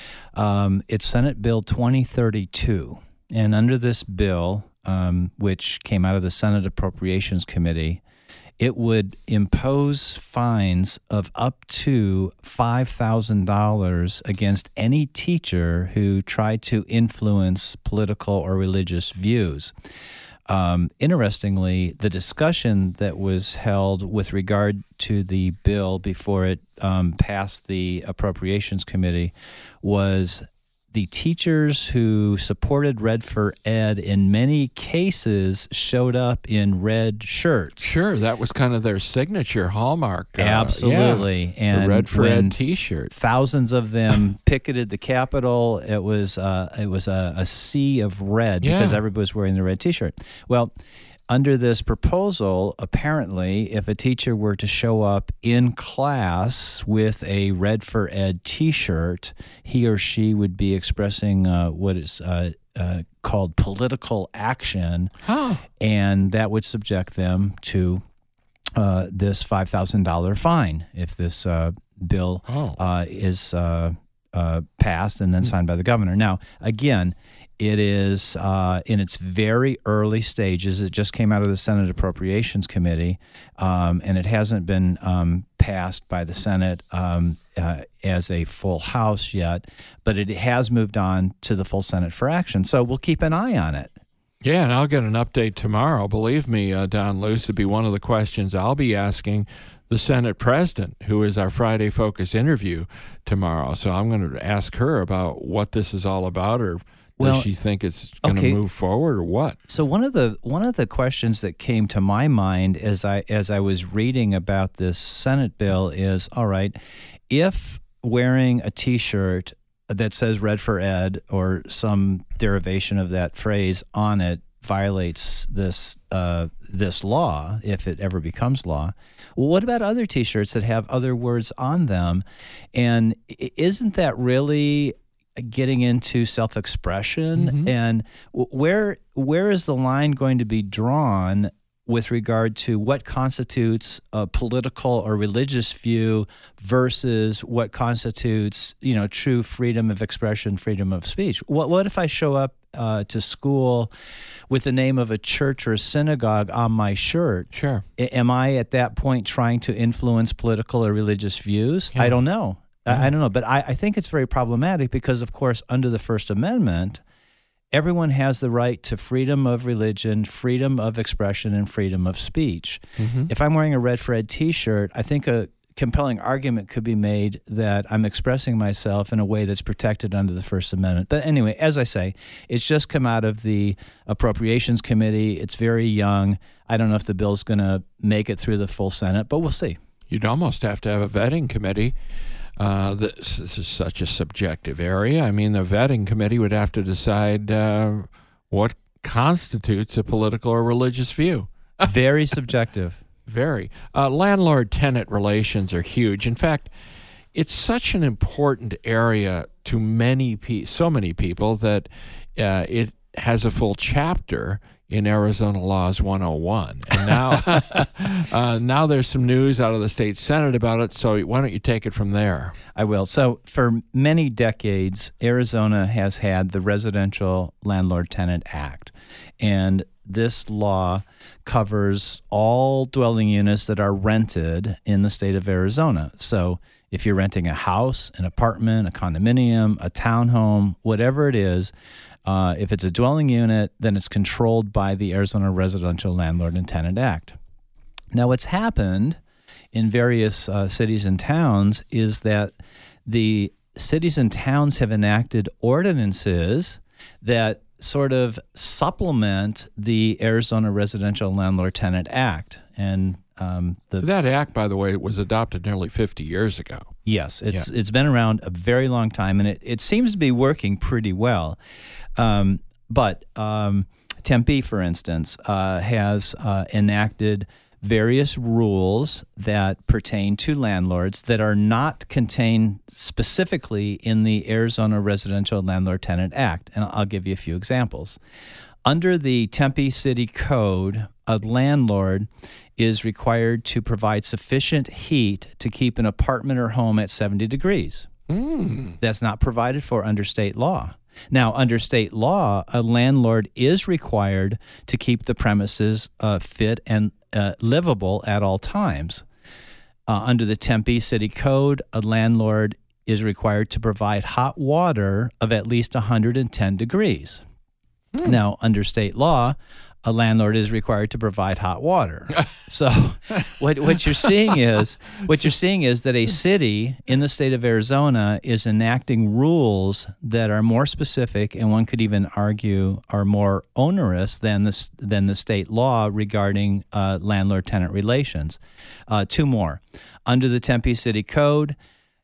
Um, it's Senate Bill twenty thirty-two. And under this bill, um, which came out of the Senate Appropriations Committee, it would impose fines of up to five thousand dollars against any teacher who tried to influence political or religious views. Um, interestingly, the discussion that was held with regard to the bill before it um, passed the Appropriations Committee was the teachers who supported Red for Ed in many cases showed up in red shirts. Sure, that was kind of their signature hallmark. Uh, Absolutely. Yeah, and the Red for Ed T-shirt. Thousands of them picketed the Capitol. It was uh, it was a, a sea of red yeah. because everybody was wearing the red T-shirt. Well, under this proposal, apparently, if a teacher were to show up in class with a Red for Ed T-shirt, he or she would be expressing uh, what is uh, uh, called political action, huh. and that would subject them to uh, this five thousand dollars fine if this uh, bill oh. uh, is uh, uh, passed and then mm-hmm. signed by the governor. Now, again, it is uh, in its very early stages. It just came out of the Senate Appropriations Committee, um, and it hasn't been um, passed by the Senate um, uh, as a full House yet, but it has moved on to the full Senate for action. So we'll keep an eye on it. Yeah, and I'll get an update tomorrow. Believe me, uh, Don Luce, it'll be one of the questions I'll be asking the Senate President, who is our Friday Focus interview tomorrow. So I'm going to ask her about what this is all about, or Well, does she think it's going to okay. move forward, or what? So one of the one of the questions that came to my mind as I as I was reading about this Senate bill is, all right, if wearing a T-shirt that says "Red for Ed" or some derivation of that phrase on it violates this uh, this law, if it ever becomes law, well, what about other T-shirts that have other words on them? And isn't that really getting into self-expression? Mm-hmm. And where where is the line going to be drawn with regard to what constitutes a political or religious view versus what constitutes, you know, true freedom of expression, freedom of speech? What what if I show up uh, to school with the name of a church or a synagogue on my shirt? Sure. A- am I at that point trying to influence political or religious views? Yeah. I don't know. I don't know, but I, I think it's very problematic because, of course, under the First Amendment, everyone has the right to freedom of religion, freedom of expression, and freedom of speech. Mm-hmm. If I'm wearing a Red for Ed T-shirt, I think a compelling argument could be made that I'm expressing myself in a way that's protected under the First Amendment. But anyway, as I say, it's just come out of the Appropriations Committee. It's very young. I don't know if the bill's going to make it through the full Senate, but we'll see. You'd almost have to have a vetting committee. Uh, this, this is such a subjective area. I mean, the vetting committee would have to decide uh, what constitutes a political or religious view. Very subjective. Very. Uh, landlord-tenant relations are huge. In fact, it's such an important area to many pe- so many people that uh, it has a full chapter in Arizona Laws one oh one. And now uh, now there's some news out of the state Senate about it, so why don't you take it from there? I will. So for many decades, Arizona has had the Residential Landlord-Tenant Act, and this law covers all dwelling units that are rented in the state of Arizona. So if you're renting a house, an apartment, a condominium, a townhome, whatever it is, Uh, if it's a dwelling unit, then it's controlled by the Arizona Residential Landlord and Tenant Act. Now, what's happened in various uh, cities and towns is that the cities and towns have enacted ordinances that sort of supplement the Arizona Residential Landlord Tenant Act. And um, the, that act, by the way, was adopted nearly fifty years ago. Yes, it's yeah. it's been around a very long time, and it, it seems to be working pretty well. Um, but um, Tempe, for instance, uh, has uh, enacted various rules that pertain to landlords that are not contained specifically in the Arizona Residential Landlord-Tenant Act. And I'll give you a few examples. Under the Tempe City Code, a landlord is required to provide sufficient heat to keep an apartment or home at seventy degrees. Mm. That's not provided for under state law. Now, under state law, a landlord is required to keep the premises uh, fit and uh, livable at all times. Uh, under the Tempe City Code, a landlord is required to provide hot water of at least one hundred ten degrees. Mm. Now, under state law, a landlord is required to provide hot water. So what what you're seeing is what you're seeing is that a city in the state of Arizona is enacting rules that are more specific, and one could even argue are more onerous than the, than the state law regarding uh, landlord-tenant relations. Uh, two more. Under the Tempe City Code,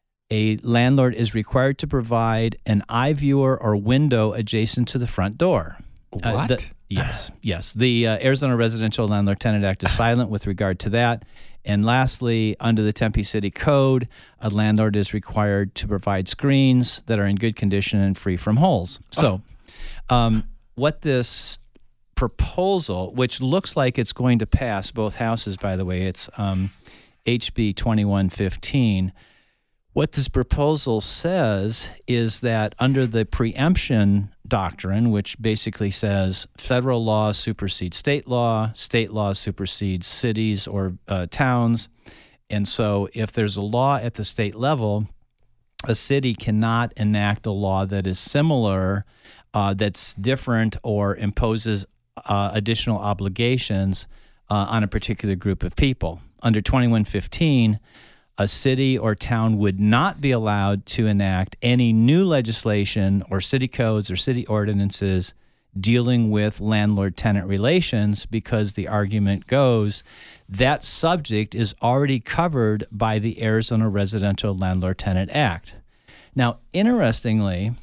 a landlord is required to provide an eye viewer or window adjacent to the front door. What? Uh, the, yes, yes. The uh, Arizona Residential Landlord-Tenant Act is silent with regard to that. And lastly, under the Tempe City Code, a landlord is required to provide screens that are in good condition and free from holes. So, Um, what this proposal, which looks like it's going to pass both houses, by the way, it's um, H B twenty-one fifteen. What this proposal says is that under the preemption doctrine, which basically says federal law supersedes state law, state law supersedes cities or uh, towns, and so if there's a law at the state level, a city cannot enact a law that is similar, uh, that's different, or imposes uh, additional obligations uh, on a particular group of people. Under twenty-one fifteen, a city or town would not be allowed to enact any new legislation or city codes or city ordinances dealing with landlord-tenant relations, because the argument goes that subject is already covered by the Arizona Residential Landlord-Tenant Act. Now, interestingly,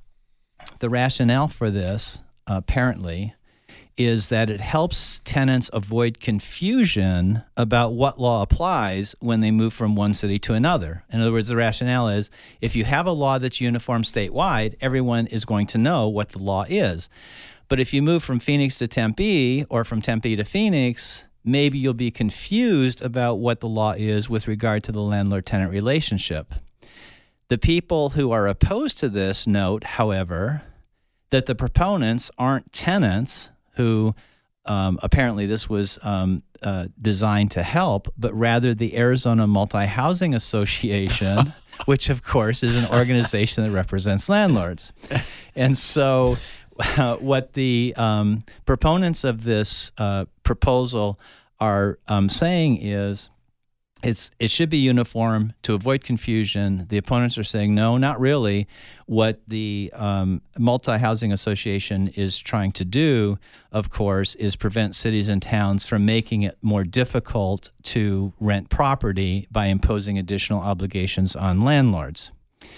the rationale for this, uh, apparently, is that it helps tenants avoid confusion about what law applies when they move from one city to another. In other words, the rationale is if you have a law that's uniform statewide, everyone is going to know what the law is. But if you move from Phoenix to Tempe or from Tempe to Phoenix, maybe you'll be confused about what the law is with regard to the landlord-tenant relationship. The people who are opposed to this note, however, that the proponents aren't tenants who um, apparently this was um, uh, designed to help, but rather the Arizona Multi-Housing Association, which, of course, is an organization that represents landlords. And so uh, what the um, proponents of this uh, proposal are um, saying is It's it should be uniform to avoid confusion. The opponents are saying, no, not really. What the um, Multi-Housing Association is trying to do, of course, is prevent cities and towns from making it more difficult to rent property by imposing additional obligations on landlords.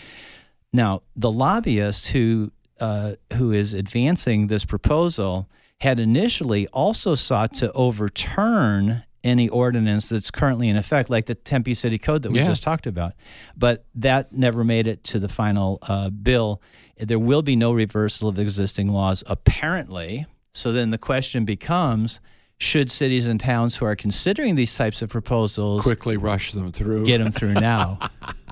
Now, the lobbyist who uh, who is advancing this proposal had initially also sought to overturn any ordinance that's currently in effect, like the Tempe City Code that we Yeah. just talked about. But that never made it to the final uh, bill. There will be no reversal of existing laws, apparently. So then the question becomes, should cities and towns who are considering these types of proposals quickly rush them through? Get them through now.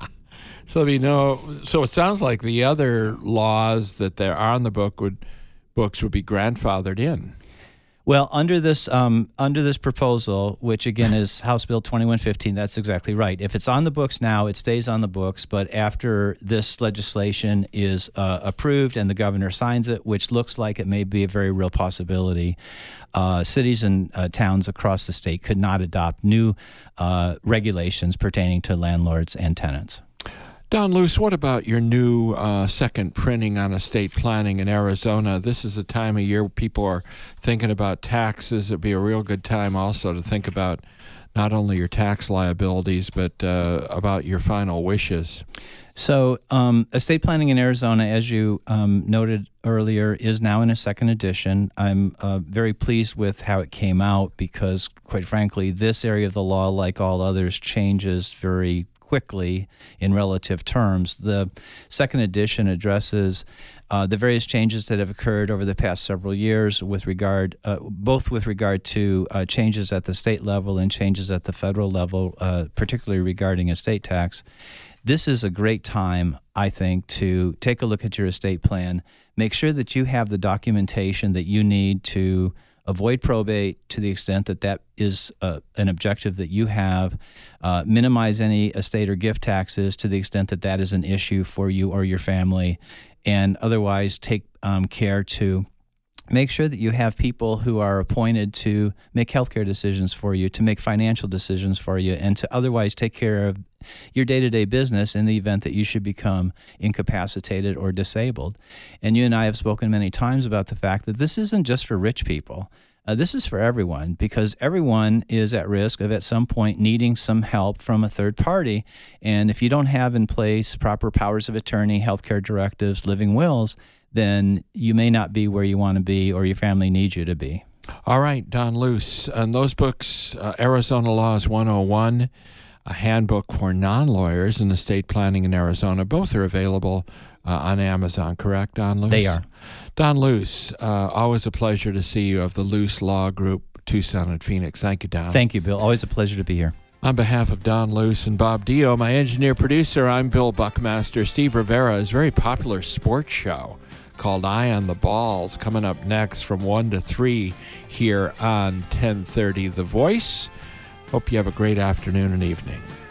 So we know. So it sounds like the other laws that there are on the book would books would be grandfathered in. Well, under this um, under this proposal, which again is House Bill twenty-one fifteen, that's exactly right. If it's on the books now, it stays on the books. But after this legislation is uh, approved and the governor signs it, which looks like it may be a very real possibility, uh, cities and uh, towns across the state could not adopt new uh, regulations pertaining to landlords and tenants. Don Luce, what about your new uh, second printing on estate planning in Arizona? This is a time of year where people are thinking about taxes. It'd be a real good time also to think about not only your tax liabilities, but uh, about your final wishes. So um, estate planning in Arizona, as you um, noted earlier, is now in a second edition. I'm uh, very pleased with how it came out because, quite frankly, this area of the law, like all others, changes very quickly in relative terms. The second edition addresses uh, the various changes that have occurred over the past several years with regard, uh, both with regard to uh, changes at the state level and changes at the federal level, uh, particularly regarding estate tax. This is a great time, I think, to take a look at your estate plan, make sure that you have the documentation that you need to avoid probate to the extent that that is uh, an objective that you have, uh, minimize any estate or gift taxes to the extent that that is an issue for you or your family, and otherwise take um, care to make sure that you have people who are appointed to make healthcare decisions for you, to make financial decisions for you, and to otherwise take care of your day-to-day business in the event that you should become incapacitated or disabled. And you and I have spoken many times about the fact that this isn't just for rich people. Uh, this is for everyone, because everyone is at risk of at some point needing some help from a third party. And if you don't have in place proper powers of attorney, healthcare directives, living wills, then you may not be where you want to be or your family needs you to be. All right, Don Luce. And those books, uh, Arizona Laws one oh one, a handbook for non-lawyers in estate planning in Arizona, both are available uh, on Amazon, correct, Don Luce? They are. Don Luce, uh, always a pleasure to see you, of the Luce Law Group, Tucson and Phoenix. Thank you, Don. Thank you, Bill. Always a pleasure to be here. On behalf of Don Luce and Bob Dio, my engineer-producer, I'm Bill Buckmaster. Steve Rivera's very popular sports show called Eye on the Balls, coming up next from one to three here on ten thirty The Voice. Hope you have a great afternoon and evening.